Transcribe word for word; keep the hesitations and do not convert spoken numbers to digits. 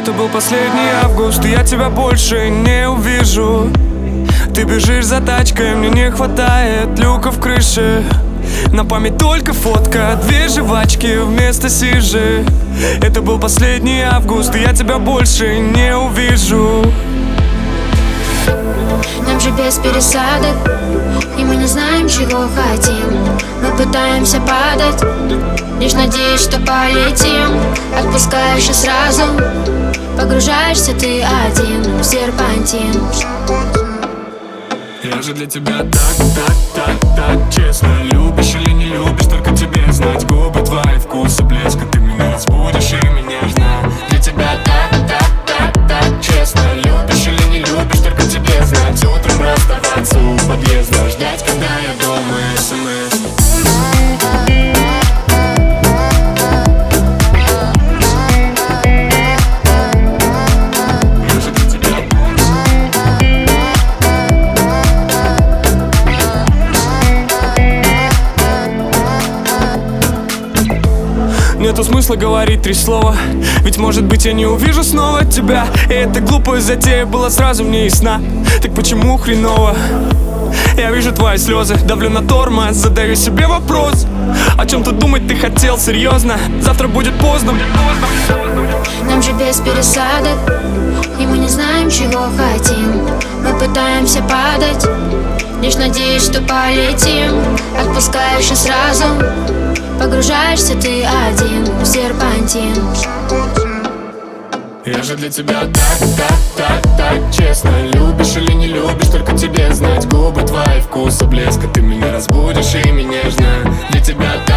Это был последний август, и я тебя больше не увижу. Ты бежишь за тачкой, мне не хватает люка в крыше. На память только фотка, две жвачки вместо сижи. Это был последний август, и я тебя больше не увижу. Нам же без пересадок, и мы не знаем, чего хотим. Мы пытаемся падать, лишь надеюсь, что полетим. Отпускаешь и сразу погружаешься ты один в серпантин. Я же для тебя так, так, так, так честно. Любишь или не любишь, только тебе знать. Губы твои, вкус и блеск, ты меня разбудишь и меня нежно. Для тебя так, так, так, так честно. Любишь или не любишь, только тебе знать. Утром расставаться у подъезда, ждать, когда я дома, смс. Нету смысла говорить три слова, ведь может быть я не увижу снова тебя. И эта глупая затея была сразу мне ясна. Так почему хреново? Я вижу твои слезы, давлю на тормоз, задаю себе вопрос: о чем тут думать ты хотел, серьезно? Завтра будет поздно. Нам же без пересадок, и мы не знаем, чего хотим. Мы пытаемся падать, лишь надеюсь, что полетим. Отпускаешь и сразу погружаешься ты один в серпантин. Я же для тебя так, так, так, так честно. Любишь или не любишь, только тебе знать. Губы твои, вкус и блеск, ты меня разбудишь и меня нежно. Для тебя так.